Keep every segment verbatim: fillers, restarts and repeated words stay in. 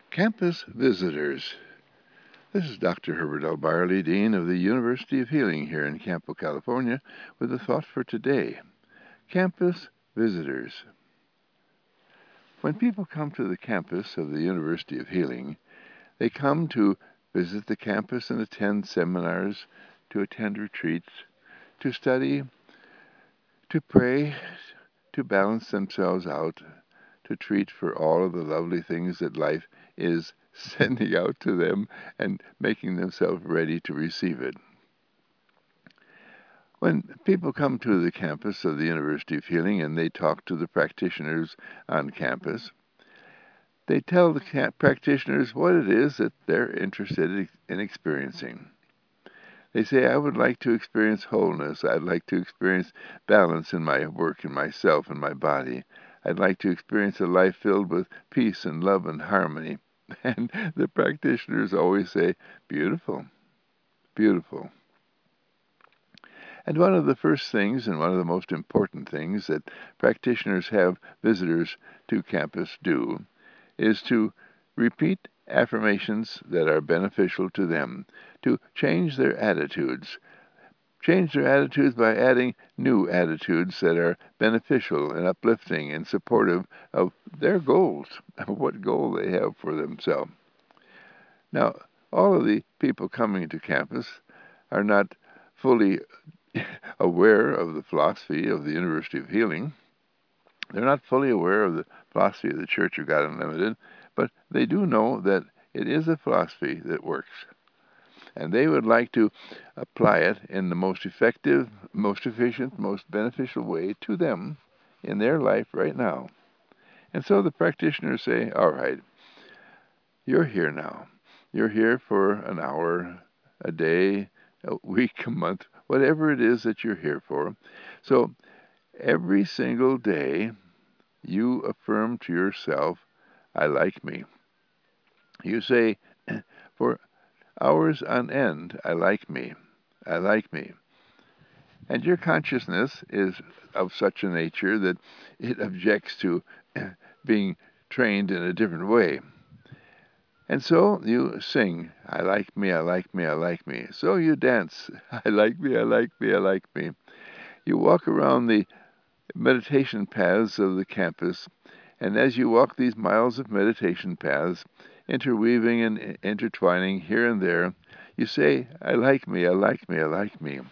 Campus visitors. This is Doctor Herbert L. Barley, Dean of the University of Healing here in Campo, California, with a thought for today. Campus visitors. When people come to the campus of the University of Healing, they come to visit the campus and attend seminars, to attend retreats, to study, to pray, to balance themselves out, to treat for all of the lovely things that life is sending out to them and making themselves ready to receive it. When people come to the campus of the University of Healing and they talk to the practitioners on campus, they tell the practitioners what it is that they're interested in experiencing. They say, I would like to experience wholeness. I'd like to experience balance in my work, in myself, and my body. I'd like to experience a life filled with peace and love and harmony. And the practitioners always say, beautiful, beautiful. And one of the first things, and one of the most important things that practitioners have visitors to campus do, is to repeat affirmations that are beneficial to them, to change their attitudes. Change their attitudes by adding new attitudes that are beneficial and uplifting and supportive of their goals, of what goal they have for themselves. Now, all of the people coming to campus are not fully aware of the philosophy of the University of Healing. They're not fully aware of the philosophy of the Church of God Unlimited, but they do know that it is a philosophy that works. And they would like to apply it in the most effective, most efficient, most beneficial way to them in their life right now. And so the practitioners say, all right, you're here now. You're here for an hour, a day, a week, a month, whatever it is that you're here for. So every single day, you affirm to yourself, I like me. You say, for hours on end, I like me. I like me. And your consciousness is of such a nature that it objects to being trained in a different way. And so you sing, I like me, I like me, I like me. So you dance, I like me, I like me, I like me. You walk around the meditation paths of the campus, and as you walk these miles of meditation paths, interweaving and intertwining here and there, you say, I like me, I like me, I like me.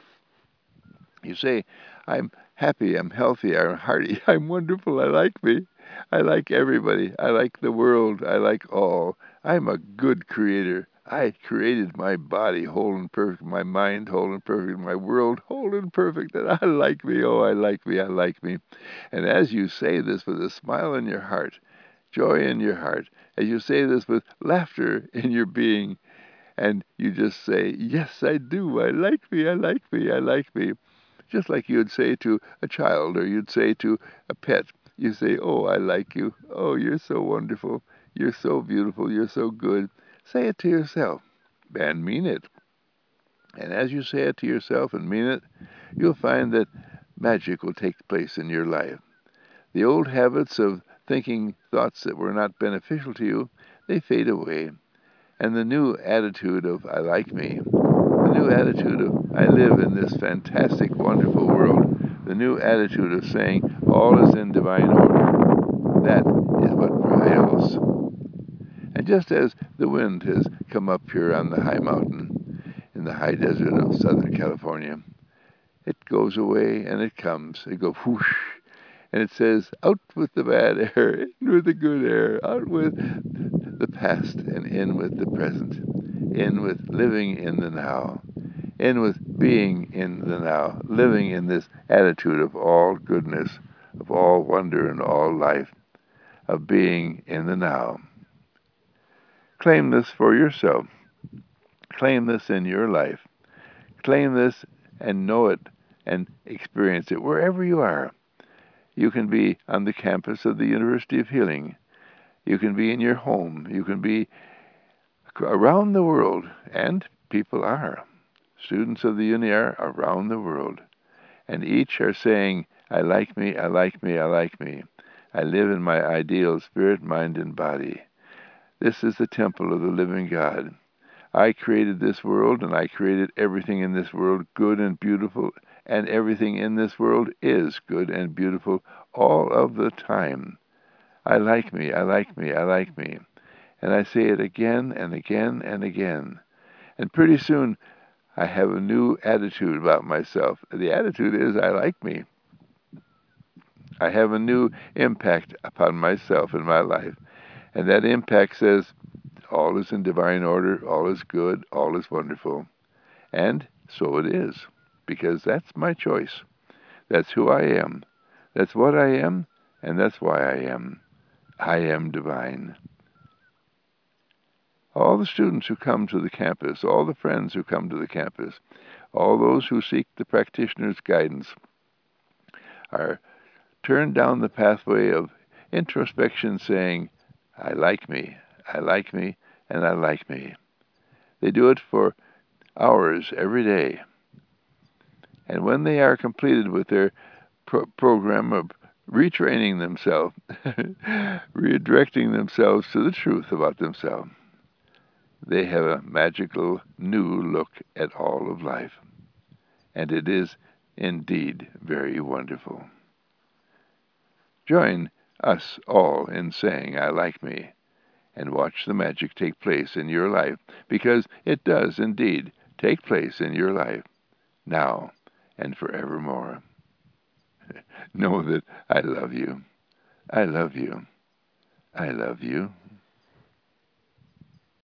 You say, I'm happy, I'm healthy, I'm hearty, I'm wonderful, I like me. I like everybody, I like the world, I like all. I'm a good creator. I created my body whole and perfect, my mind whole and perfect, my world whole and perfect, and I like me, oh, I like me, I like me. And as you say this with a smile in your heart, joy in your heart, as you say this with laughter in your being, and you just say, yes, I do, I like me, I like me, I like me. Just like you'd say to a child or you'd say to a pet. You say, oh, I like you. Oh, you're so wonderful. You're so beautiful. You're so good. Say it to yourself and mean it. And as you say it to yourself and mean it, you'll find that magic will take place in your life. The old habits of thinking thoughts that were not beneficial to you, they fade away. And the new attitude of I like me, the new attitude of I live in this fantastic, wonderful world, the new attitude of saying all is in divine order, that is what prevails. And just as the wind has come up here on the high mountain, in the high desert of Southern California, it goes away and it comes. It goes whoosh, and it says, out with the bad air, in with the good air, out with the past and in with the present, in with living in the now, in with being in the now, living in this attitude of all goodness, of all wonder and all life, of being in the now. Claim this for yourself. Claim this in your life. Claim this and know it and experience it wherever you are. You can be on the campus of the University of Healing. You can be in your home. You can be around the world, and people are. Students of the Uni are around the world, and each are saying, I like me, I like me, I like me. I live in my ideal spirit, mind, and body. This is the temple of the living God. I created this world, and I created everything in this world good and beautiful, and everything in this world is good and beautiful all of the time. I like me, I like me, I like me. And I say it again and again and again. And pretty soon I have a new attitude about myself. The attitude is I like me. I have a new impact upon myself in my life. And that impact says, all is in divine order, all is good, all is wonderful. And so it is, because that's my choice. That's who I am. That's what I am, and that's why I am. I am divine. All the students who come to the campus, all the friends who come to the campus, all those who seek the practitioner's guidance are turned down the pathway of introspection saying, I like me, I like me, and I like me. They do it for hours every day. And when they are completed with their pro- program of retraining themselves, redirecting themselves to the truth about themselves, they have a magical new look at all of life. And it is indeed very wonderful. Join us all in saying, I like me, and watch the magic take place in your life, because it does indeed take place in your life, now and forevermore. Know that I love you. I love you. I love you.